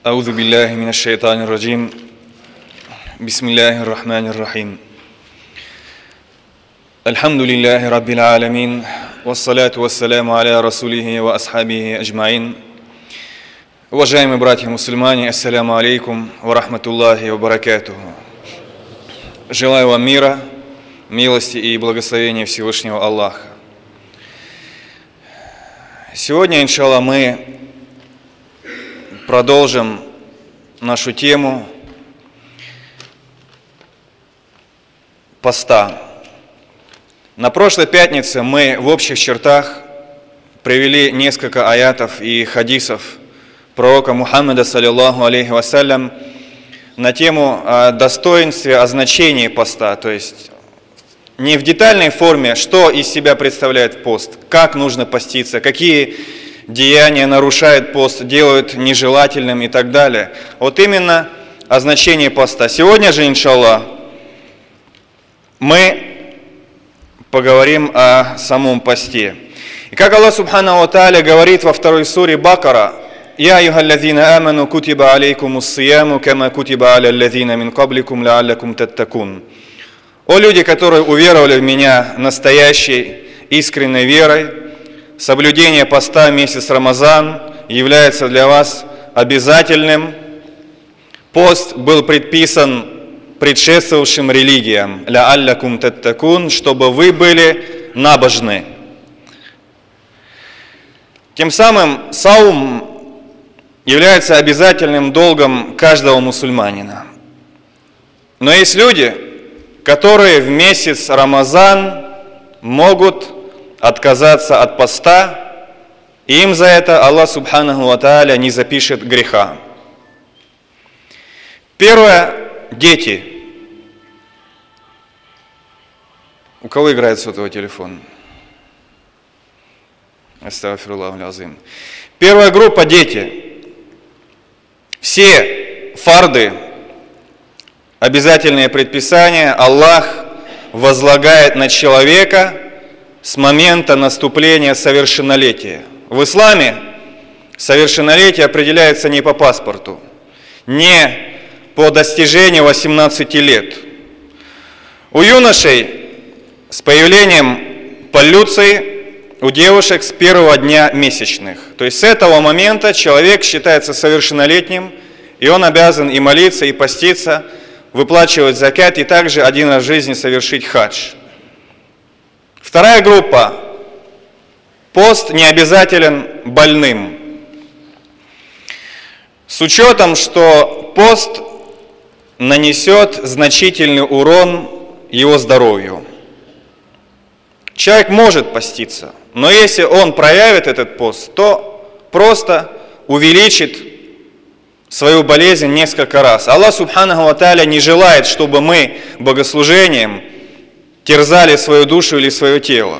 أعوذ بالله من الشيطان الرجيم بسم الله الرحمن الرحيم الحمد لله رب العالمين والصلاة والسلام على رسوله وأصحابه أجمعين. Уважаемые братья-мусульмане, ассаляму алейкум ва рахматуллахи ва баракатуху. Желаю вам мира, милости и благословения Всевышнего Аллаха. Сегодня, иншаллах, мы продолжим нашу тему поста. На прошлой пятнице мы в общих чертах привели несколько аятов и хадисов пророка Мухаммада, саллиллаху алейхи вассалям, на тему о достоинстве, о значении поста, то есть не в детальной форме, что из себя представляет пост, как нужно поститься, какие деяния нарушают пост, делают нежелательным и так далее. Вот именно о значении поста. Сегодня же, иншаллах, мы поговорим о самом посте. И как Аллах Субханаху ва Тааля говорит во второй суре Бакара: «Я айюхаллазина аману кутиба алейкумус сияму, кама кутиба аля аллазина мин кабликум лааллакум таттакун». О люди, которые уверовали в Меня настоящей, искренней верой, соблюдение поста в месяц Рамазан является для вас обязательным. Пост был предписан предшествовавшим религиям, лааллакум таттакун, чтобы вы были набожны. Тем самым саум является обязательным долгом каждого мусульманина. Но есть люди, которые в месяц Рамазан могут отказаться от поста, и им за это Аллах Субханаху ва Тааля не запишет греха. Первое – дети. У кого играет сотовый телефон? Астагфируллаху л-азим. Первая группа – дети. Все фарды, обязательные предписания Аллах возлагает на человека с момента наступления совершеннолетия. В исламе совершеннолетие определяется не по паспорту, не по достижению 18 лет. У юношей с появлением полюции, у девушек с первого дня месячных. То есть с этого момента человек считается совершеннолетним, и он обязан и молиться, и поститься, выплачивать закат, и также один раз в жизни совершить хадж. Вторая группа. Пост не обязателен больным. С учетом, что пост нанесет значительный урон его здоровью. Человек может поститься, но если он проявит этот пост, то просто увеличит свою болезнь несколько раз. Аллах Субханаху ва Тааля не желает, чтобы мы богослужением терзали свою душу или свое тело.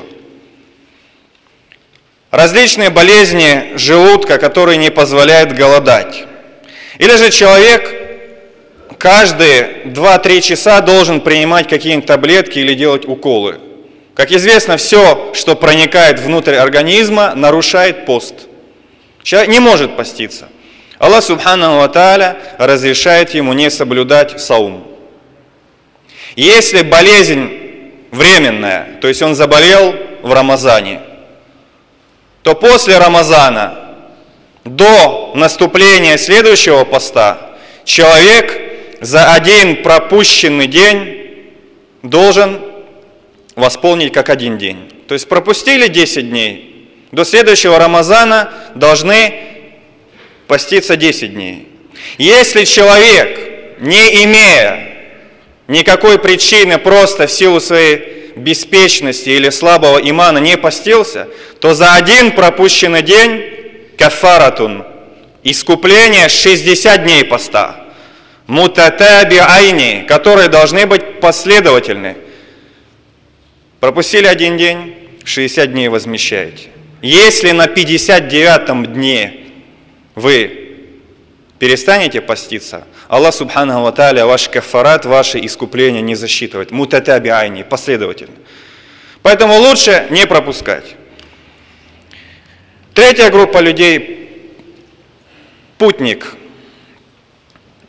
Различные болезни желудка, которые не позволяют голодать. Или же человек каждые 2-3 часа должен принимать какие-нибудь таблетки или делать уколы. Как известно, все, что проникает внутрь организма, нарушает пост. Человек не может поститься. Аллах Субханаху ва Тааля разрешает ему не соблюдать саум. Если болезнь временная, то есть он заболел в Рамазане, то после Рамазана до наступления следующего поста человек за один пропущенный день должен восполнить как один день. То есть пропустили 10 дней, до следующего Рамазана должны поститься 10 дней. Если человек, не имея никакой причины, просто в силу своей беспечности или слабого имана не постился, то за один пропущенный день кафаратун, искупление 60 дней поста, мутатабиайни, которые должны быть последовательны. Пропустили один день, 60 дней возмещаете. Если на 59-м дне вы перестанете поститься, Аллах Субханаху ва Тааля ваш кафарат, ваши искупления не засчитывает. Мутатабиайни, последовательно. Поэтому лучше не пропускать. Третья группа людей – путник.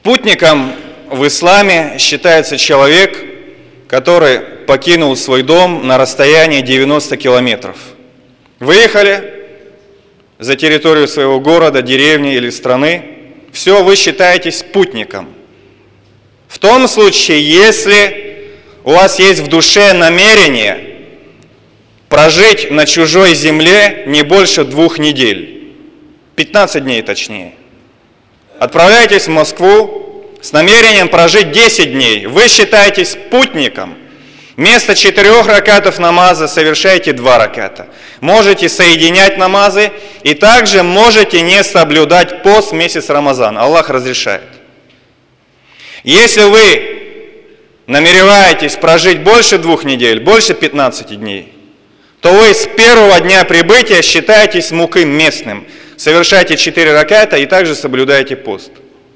Путником в исламе считается человек, который покинул свой дом на расстоянии 90 километров. Выехали за территорию своего города, деревни или страны, все, вы считаетесь путником. В том случае, если у вас есть в душе намерение прожить на чужой земле не больше 2 недель, 15 дней точнее, отправляйтесь в Москву с намерением прожить 10 дней, вы считаетесь путником. Вместо 4 ракатов намаза совершайте 2 раката. Можете соединять намазы и также можете не соблюдать пост в месяц Рамазан. Аллах разрешает. Если вы намереваетесь прожить больше 2 недель, больше 15 дней, то вы с первого дня прибытия считаетесь муким местным. Совершайте 4 раката и также соблюдайте пост.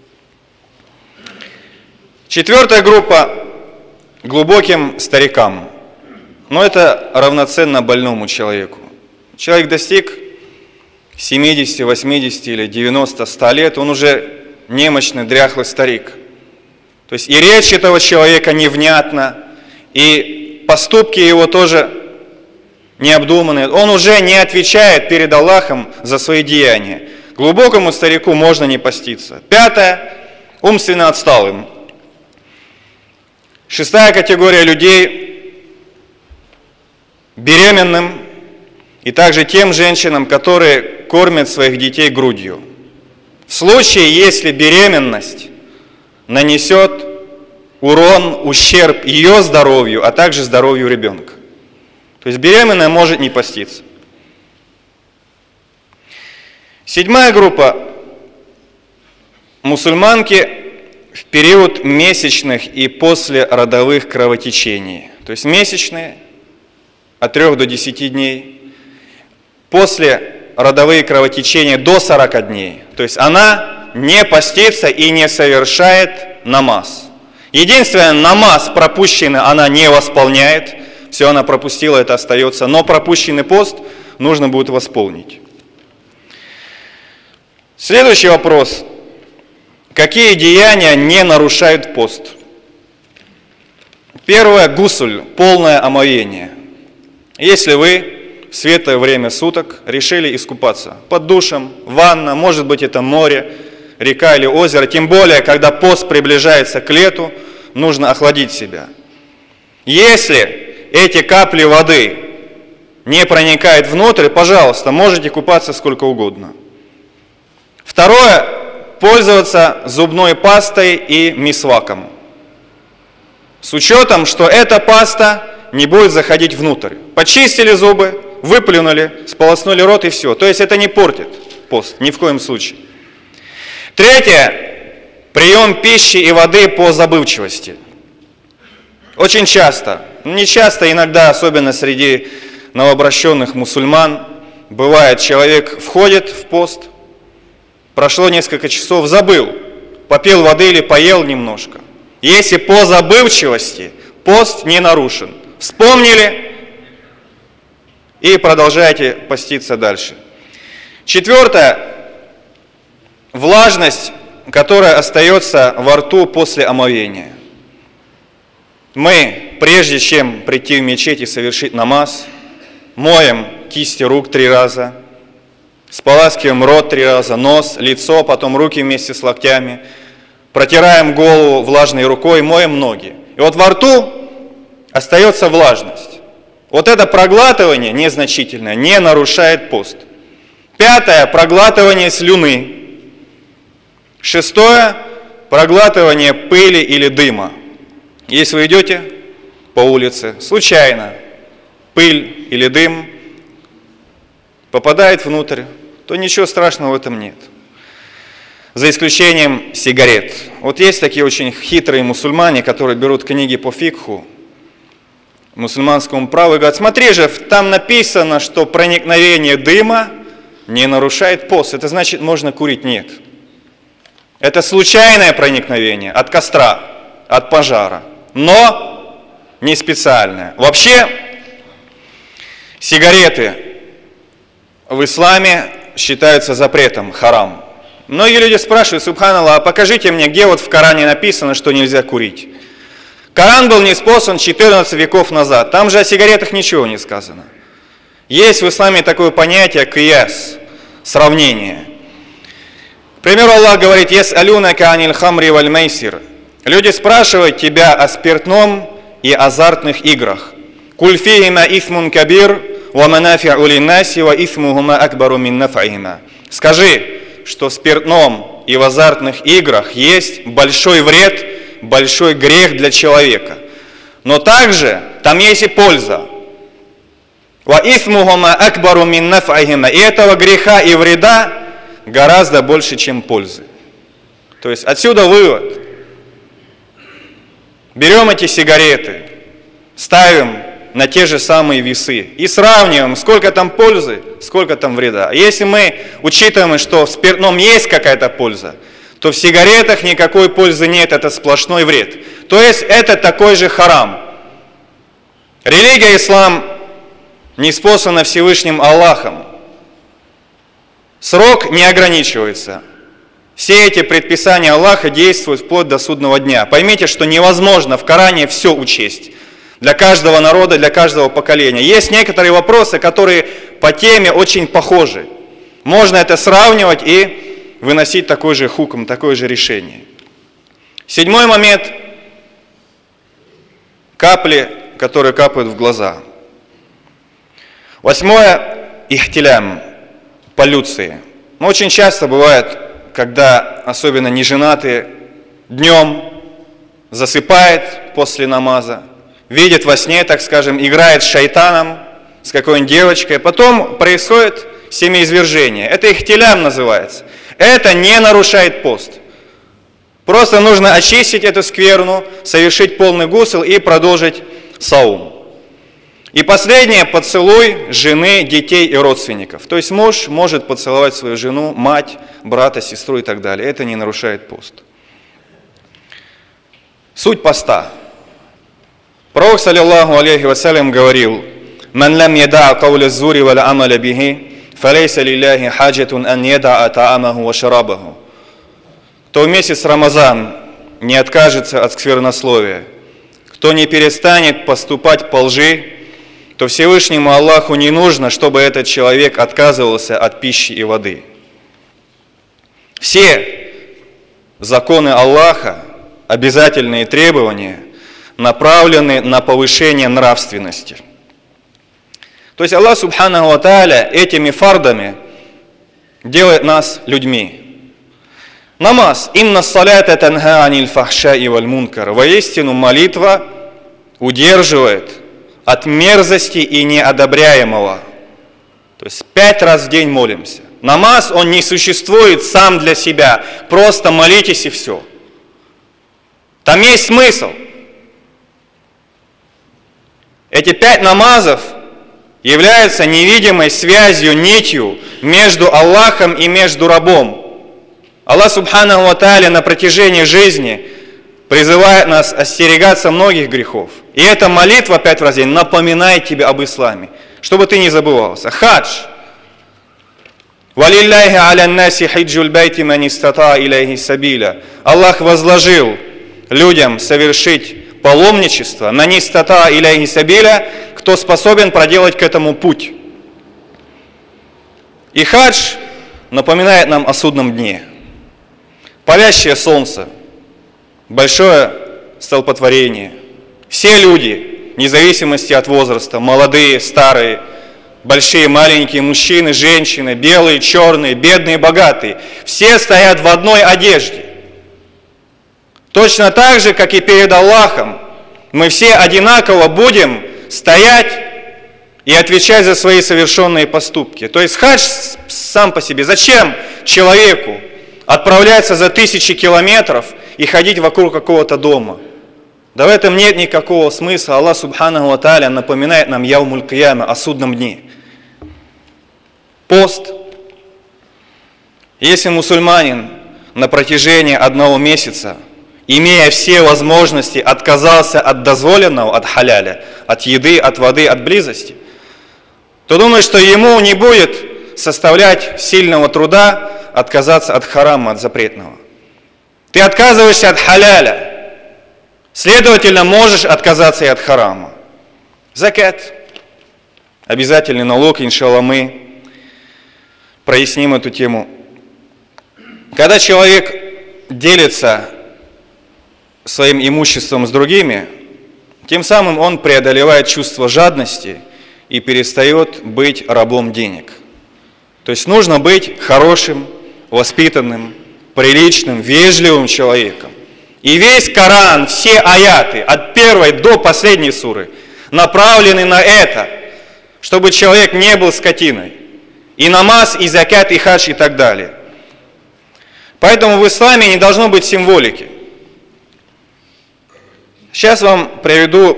4-я группа – глубоким старикам. Но это равноценно больному человеку. Человек достиг 70, 80 или 90, 100 лет, он уже немощный, дряхлый старик. То есть и речь этого человека невнятна, и поступки его тоже необдуманные. Он уже не отвечает перед Аллахом за свои деяния. Глубокому старику можно не поститься. 5-е – умственно отсталым. 6-я категория людей – беременным и также тем женщинам, которые кормят своих детей грудью. В случае, если беременность нанесет урон, ущерб ее здоровью, а также здоровью ребенка. То есть беременная может не поститься. 7-я группа – мусульманки в период месячных и послеродовых кровотечений. То есть месячные от 3 до 10 дней, послеродовые кровотечения до 40 дней. То есть она не постится и не совершает намаз. Единственное, намаз пропущенный она не восполняет. Все, она пропустила, это остается. Но пропущенный пост нужно будет восполнить. Следующий вопрос. Какие деяния не нарушают пост? Первое – гусуль, полное омовение. Если вы в светлое время суток решили искупаться под душем, ванна, может быть это море, река или озеро, тем более, когда пост приближается к лету, нужно охладить себя. Если эти капли воды не проникают внутрь, пожалуйста, можете купаться сколько угодно. Второе – пользоваться зубной пастой и мисваком. С учетом, что эта паста не будет заходить внутрь. Почистили зубы, выплюнули, сполоснули рот и все. То есть это не портит пост, ни в коем случае. 3. Прием пищи и воды по забывчивости. Очень часто, не часто, иногда, особенно среди новообращенных мусульман, бывает, человек входит в пост, прошло несколько часов, забыл, попил воды или поел немножко. Если по забывчивости пост не нарушен, вспомнили и продолжаете поститься дальше. 4. Влажность, которая остается во рту после омовения. Мы, прежде чем прийти в мечеть и совершить намаз, моем кисти рук 3 раза, споласкиваем рот 3 раза, нос, лицо, потом руки вместе с локтями, протираем голову влажной рукой, моем ноги. И вот во рту остается влажность. Вот это проглатывание незначительное, не нарушает пост. 5. Проглатывание слюны. 6. Проглатывание пыли или дыма. Если вы идете по улице, случайно пыль или дым попадает внутрь, то ничего страшного в этом нет. За исключением сигарет. Вот есть такие очень хитрые мусульмане, которые берут книги по фикху, мусульманскому праву, и говорят: смотри же, там написано, что проникновение дыма не нарушает пост. Это значит, можно курить? Нет. Это случайное проникновение от костра, от пожара, но не специальное. Вообще, сигареты в исламе считаются запретом, харам. Многие люди спрашивают, субханаллах, а покажите мне, где вот в Коране написано, что нельзя курить. Коран был ниспослан 14 веков назад. Там же о сигаретах ничего не сказано. Есть в исламе такое понятие кияс, сравнение. К примеру, Аллах говорит, «Яс'алюнака аниль хамри валь мейсир». Люди спрашивают тебя о спиртном и азартных играх. «Куль фихима исмун кабир, ва манафи'у линнаси, ва исмухума акбару мин наф'ихима». Скажи, что в спиртном и в азартных играх есть большой вред, большой грех для человека. Но также там есть и польза. «Ва исмухума акбару мин наф'ихима». И этого греха и вреда гораздо больше, чем пользы. То есть отсюда вывод. Берем эти сигареты, ставим на те же самые весы и сравниваем, сколько там пользы, сколько там вреда. Если мы учитываем, что в спиртном есть какая-то польза, то в сигаретах никакой пользы нет, это сплошной вред. То есть это такой же харам. Религия ислам ниспослана Всевышним Аллахом. Срок не ограничивается. Все эти предписания Аллаха действуют вплоть до судного дня. Поймите, что невозможно в Коране все учесть. Для каждого народа, для каждого поколения. Есть некоторые вопросы, которые по теме очень похожи. Можно это сравнивать и выносить такой же хукм, такое же решение. 7-й момент. Капли, которые капают в глаза. 8-е. Ихтилям. Полюции. Но очень часто бывает, когда особенно неженатые днем засыпает после намаза, видит во сне, так скажем, играет с шайтаном, с какой-нибудь девочкой, потом происходит семяизвержение. Это ихтилям называется. Это не нарушает пост. Просто нужно очистить эту скверну, совершить полный гусл и продолжить саум. И последнее, поцелуй жены, детей и родственников. То есть муж может поцеловать свою жену, мать, брата, сестру и так далее. Это не нарушает пост. Суть поста. Пророк, саллиллаху алейхи вассалям, говорил, «Ман лам яда'а кауля зури валь амаля бихи, фалейса лилляхи хаджатун ан яда'а та'амаху ва шарабаху». Кто в месяц Рамазан не откажется от сквернословия, кто не перестанет поступать по лжи, то Всевышнему Аллаху не нужно, чтобы этот человек отказывался от пищи и воды. Все законы Аллаха, обязательные требования, направлены на повышение нравственности. То есть Аллах Субханаху ва Тааля этими фардами делает нас людьми. Намаз. «Инна салята танха аниль фахшаи валь мункар». Воистину молитва удерживает от мерзости и неодобряемого. То есть 5 раз в день молимся. Намаз, он не существует сам для себя. Просто молитесь и все. Там есть смысл. Эти 5 намазов являются невидимой связью, нитью между Аллахом и между рабом. Аллах Субханаху ва Тааля на протяжении жизни призывает нас остерегаться многих грехов. И эта молитва 5 раз в день напоминает тебе об исламе, чтобы ты не забывался. Хадж. «Валилляхи аля наси хиджуль байти ман истата илейхи сабиля». Аллах возложил людям совершить паломничество, ман истата илейхи сабиля, кто способен проделать к этому путь. И хадж напоминает нам о судном дне. Палящее солнце, большое столпотворение. Все люди, вне зависимости от возраста, молодые, старые, большие, маленькие, мужчины, женщины, белые, черные, бедные, богатые, все стоят в одной одежде. Точно так же, как и перед Аллахом, мы все одинаково будем стоять и отвечать за свои совершенные поступки. То есть хадж сам по себе. Зачем человеку отправляться за 1000 километров и ходить вокруг какого-то дома? Да в этом нет никакого смысла. Аллах Субханаху ва Тааля напоминает нам Яумуль Кияма, о судном дне. Пост. Если мусульманин на протяжении 1 месяца, имея все возможности, отказался от дозволенного, от халяля, от еды, от воды, от близости, то думаю, что ему не будет составлять сильного труда отказаться от харама, от запретного. Ты отказываешься от халяля, следовательно, можешь отказаться и от харама. Закат. Обязательный налог, иншаллах, мы проясним эту тему. Когда человек делится своим имуществом с другими, тем самым он преодолевает чувство жадности и перестает быть рабом денег. То есть нужно быть хорошим, воспитанным, приличным, вежливым человеком. И весь Коран, все аяты, от первой до последней суры, направлены на это, чтобы человек не был скотиной. И намаз, и закят, и хадж, и так далее. Поэтому в исламе не должно быть символики. Сейчас вам приведу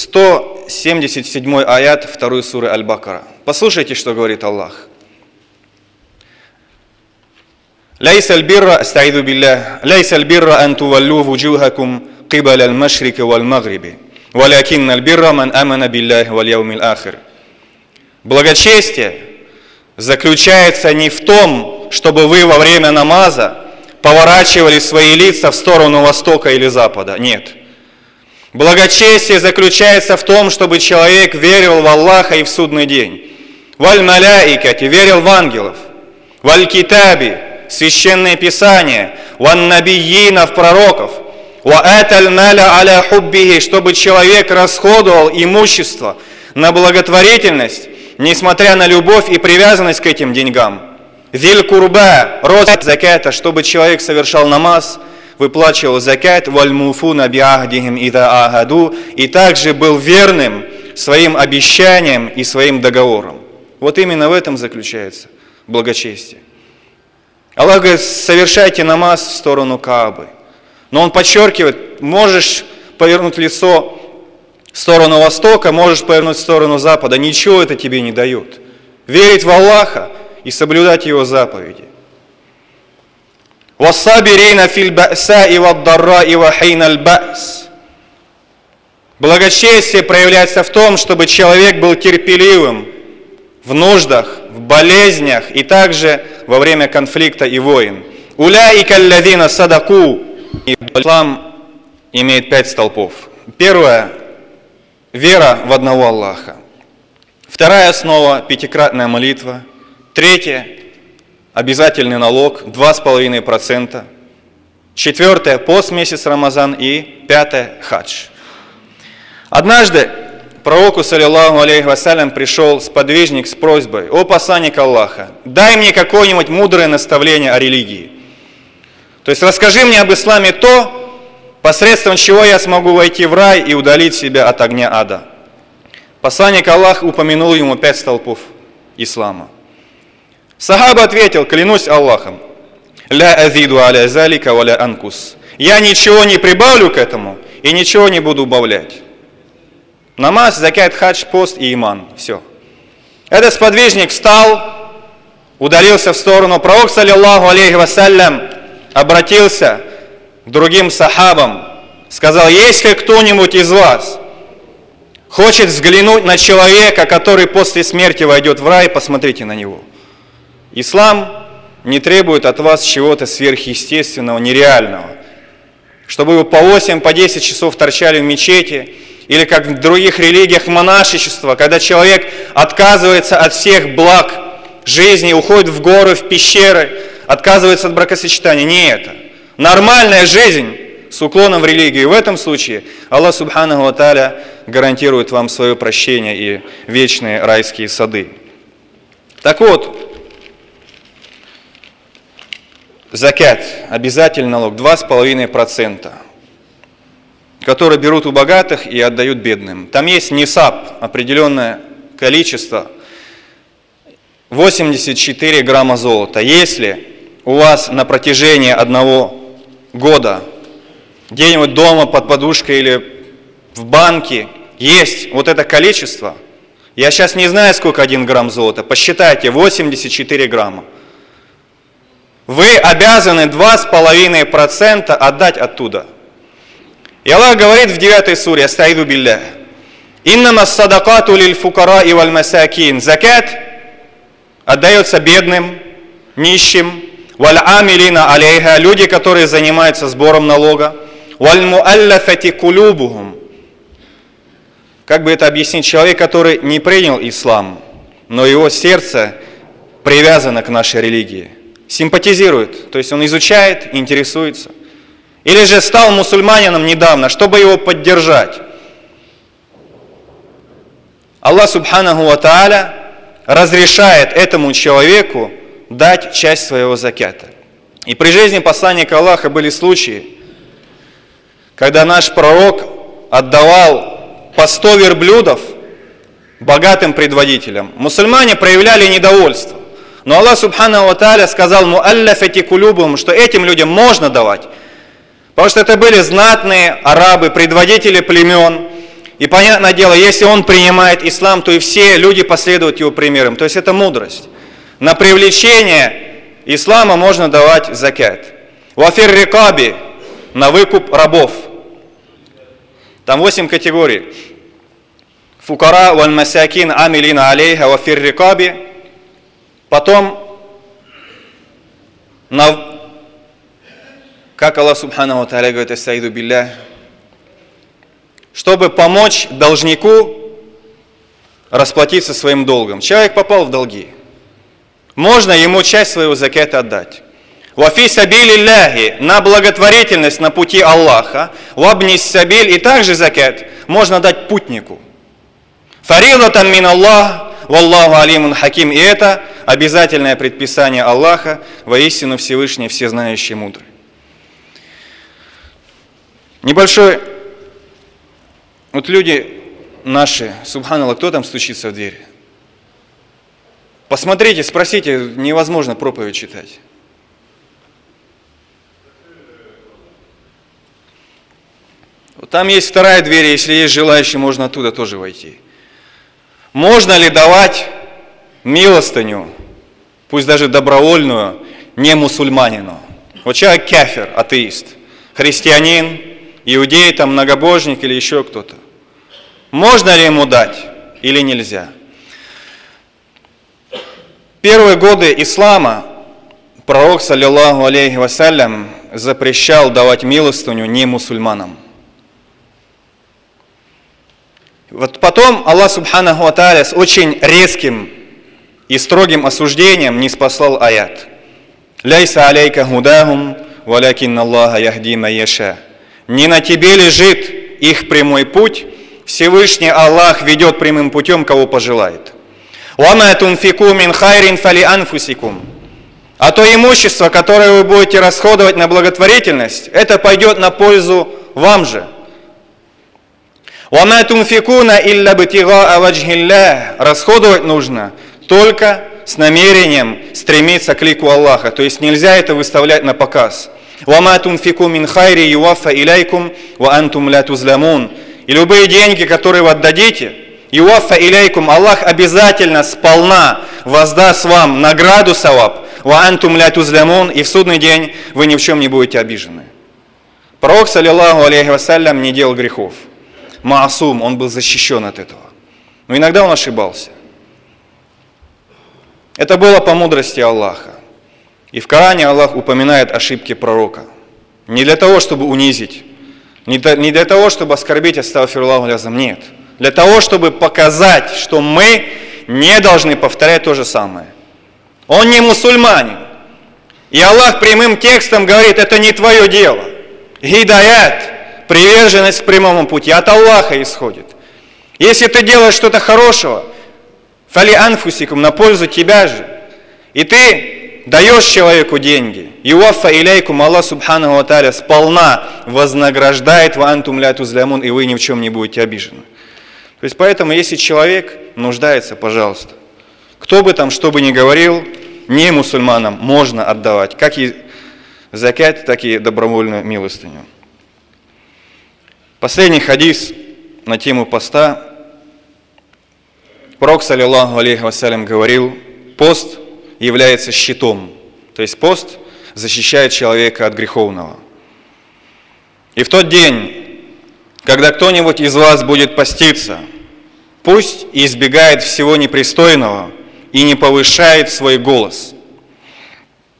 177 аят 2 суры Аль-Бакара. Послушайте, что говорит Аллах. ليس البر استعيذ بالله ليس البر أن تولوا وجوهكم قبل المشرق والمغرب ولكن البر من آمن بالله واليوم الآخر. Благочестие заключается не в том, чтобы вы во время намаза поворачивали свои лица в сторону востока или запада. Нет. Благочестие заключается в том, чтобы человек верил в Аллаха и в судный день. Валь маляикати, верил в ангелов. Валь китаби, священное писание. Ван набийина, в пророков. Ва аталь маля аля хуббихи, чтобы человек расходовал имущество на благотворительность, несмотря на любовь и привязанность к этим деньгам. Зиль курба, рост заката, чтобы человек совершал намаз, выплачивал закат, валь муфуна биахдихим ида агаду, и также был верным своим обещаниям и своим договорам. Вот именно в этом заключается благочестие. Аллах говорит, совершайте намаз в сторону Каабы. Но Он подчеркивает, можешь повернуть лицо в сторону востока, можешь повернуть в сторону запада. Ничего это тебе не дает. Верить в Аллаха и соблюдать Его заповеди. وَالصَّابِرِينَ فِي الْبَأْسَاءِ وَالضَّرَّاءِ وَحِينَ الْبَأْسِ. Благочестие проявляется в том, чтобы человек был терпеливым в нуждах, в болезнях и также во время конфликта и войн. «Уляика аллазина садаку». Ислам имеет 5 столпов. Первое – вера в одного Аллаха. Вторая основа – 5-кратная молитва. Третье – обязательный налог 2,5%. Четвертое – пост месяц Рамазан. И пятое – хадж. Однажды пророку, саллиллаху алейхи вассалям, пришел сподвижник с просьбой: «О посланник Аллаха, дай мне какое-нибудь мудрое наставление о религии. То есть расскажи мне об исламе то, посредством чего я смогу войти в рай и удалить себя от огня ада». Посланник Аллаха упомянул ему 5 столпов ислама. Сахаба ответил: «Клянусь Аллахом, ля азиду аля залика ва ля анкус». Я ничего не прибавлю к этому и ничего не буду убавлять. Намаз, закят, хадж, пост и иман. Все. Этот сподвижник встал, удалился в сторону. Пророк, саллиллаху алейхи вассалям, обратился к другим сахабам, сказал: «Если кто-нибудь из вас хочет взглянуть на человека, который после смерти войдет в рай, посмотрите на него». Ислам не требует от вас чего-то сверхъестественного, нереального. Чтобы вы по 8, по 10 часов торчали в мечети, или как в других религиях монашество, когда человек отказывается от всех благ жизни, уходит в горы, в пещеры, отказывается от бракосочетания. Не это. Нормальная жизнь с уклоном в религию. В этом случае Аллах субханаху ва тааля гарантирует вам свое прощение и вечные райские сады. Так вот, закят, обязательный налог, 2,5%, которые берут у богатых и отдают бедным. Там есть нисаб, определенное количество, 84 грамма золота. Если у вас на протяжении 1 года где-нибудь дома под подушкой или в банке есть вот это количество, я сейчас не знаю, сколько 1 грамм золота, посчитайте, 84 грамма. Вы обязаны 2,5% отдать оттуда. И Аллах говорит в 9 суре: «Астаиду биллях». «Иннама садакату лиль фукара и валь масакин». Закат отдается бедным, нищим, валь амилина алейха, люди, которые занимаются сбором налога, валь муаллафати кулюбухум. Как бы это объяснить? Человек, который не принял ислам, но его сердце привязано к нашей религии, симпатизирует, то есть он изучает, интересуется. Или же стал мусульманином недавно, чтобы его поддержать. Аллах субханаху ва тааля разрешает этому человеку дать часть своего закята. И при жизни посланника Аллаха были случаи, когда наш пророк отдавал по 100 верблюдов богатым предводителям. Мусульмане проявляли недовольство. Но Аллах субханаху ва тааля сказал муаллафати кулюбухум, что этим людям можно давать. Потому что это были знатные арабы, предводители племен. И понятное дело, если он принимает ислам, то и все люди последуют его примерам. То есть это мудрость. На привлечение ислама можно давать закят. Вафир рикаби, на выкуп рабов. Там 8 категорий. Фукара валь масякин амилина алейха вафир рикаби. Потом, как Аллах субханаху ва тааля говорит, астаиду билля, чтобы помочь должнику расплатиться своим долгом. Человек попал в долги. Можно ему часть своего заката отдать. Вафи сабилилляхи, на благотворительность на пути Аллаха. Вабнис сабиль, и также закат можно дать путнику. Фаридатан мин Аллах, валлаху алимун хаким. И это обязательное предписание Аллаха, воистину Всевышний, всезнающий, мудрый. Небольшой. Вот люди наши, субханаллах, кто там стучится в дверь? Посмотрите, спросите, невозможно проповедь читать. Вот там есть вторая дверь, если есть желающие, можно оттуда тоже войти. Можно ли давать милостыню, пусть даже добровольную, не мусульманину? Вот человек кафир, атеист, христианин, иудей, там, многобожник или еще кто-то. Можно ли ему дать или нельзя? Первые годы ислама пророк, саллиллаху алейхи вассалям, запрещал давать милостыню не мусульманам. Вот потом Аллах субханаху ва тааля с очень резким и строгим осуждением ниспослал аят. «Ляйса алейка худахум, валякинна Аллаха яхди ман яша». Не на тебе лежит их прямой путь, Всевышний Аллах ведет прямым путем, кого пожелает. «Вама тунфику мин хайрин фали анфусикум». А то имущество, которое вы будете расходовать на благотворительность, это пойдет на пользу вам же. «Вама тунфикуна илля бтигаа ваджхиллях». Расходовать нужно только с намерением стремиться к лику Аллаха. То есть нельзя это выставлять на показ. «Вама тунфику мин хайри юваффа иляйкум ва антум ля тузлямун». И любые деньги, которые вы отдадите, юваффа иляйкум, Аллах обязательно сполна воздаст вам награду саваб, ва антум ля тузлямун, и в судный день вы ни в чем не будете обижены. Пророк, саллиллаху алейхи вассалям, не делал грехов. Маасум, он был защищен от этого. Но иногда он ошибался. Это было по мудрости Аллаха. И в Коране Аллах упоминает ошибки пророка. Не для того, чтобы унизить, не для того, чтобы оскорбить, астагфируллаху лязам, нет. Для того, чтобы показать, что мы не должны повторять то же самое. Он не мусульманин. И Аллах прямым текстом говорит, это не твое дело. Гидаят, приверженность к прямому пути, от Аллаха исходит. Если ты делаешь что-то хорошего, фали анфусикум, на пользу тебя же, и ты даешь человеку деньги, юваффа иляйкум, Аллах субханаху ва тааля сполна вознаграждает, ва антум ля тузлямун, и вы ни в чем не будете обижены. То есть поэтому, если человек нуждается, пожалуйста, кто бы там что бы ни говорил, не мусульманам можно отдавать, как и закят, так и добровольную милостыню. Последний хадис на тему поста. Пророк, саллиллаху алейхи вассалям, говорил, пост является щитом. То есть пост защищает человека от греховного. И в тот день, когда кто-нибудь из вас будет поститься, пусть избегает всего непристойного и не повышает свой голос.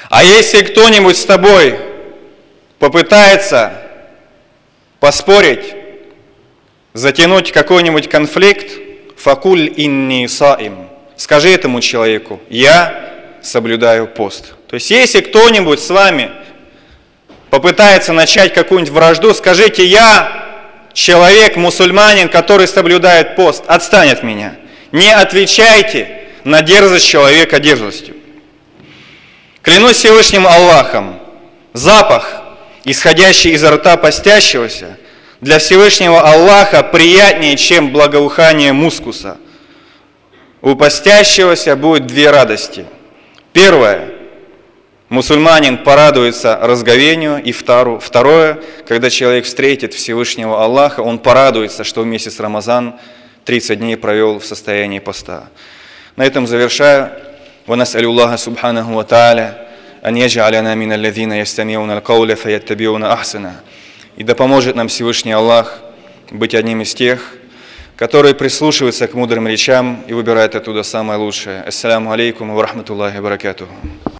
А если кто-нибудь с тобой попытается поспорить, затянуть какой-нибудь конфликт, факуль инни саим, скажи этому человеку: я соблюдаю пост. То есть, если кто-нибудь с вами попытается начать какую-нибудь вражду, скажите: я человек, мусульманин, который соблюдает пост, отстань от меня. Не отвечайте на дерзость человека дерзостью. Клянусь Всевышним Аллахом, запах, исходящий изо рта постящегося, для Всевышнего Аллаха приятнее, чем благоухание мускуса. У постящегося будет две радости. Первое: мусульманин порадуется разговению, и второе, когда человек встретит Всевышнего Аллаха, он порадуется, что в месяц Рамазан 30 дней провел в состоянии поста. На этом завершаю. ونسأل الله سبحانه وتعالى أن يجعلنا من الذين يستمعون القول فيتبعون أحسنه. И да поможет нам Всевышний Аллах быть одним из тех, которые прислушиваются к мудрым речам и выбирают оттуда самое лучшее. Ассаляму алейкум ва рахматуллахи ва баракатуху.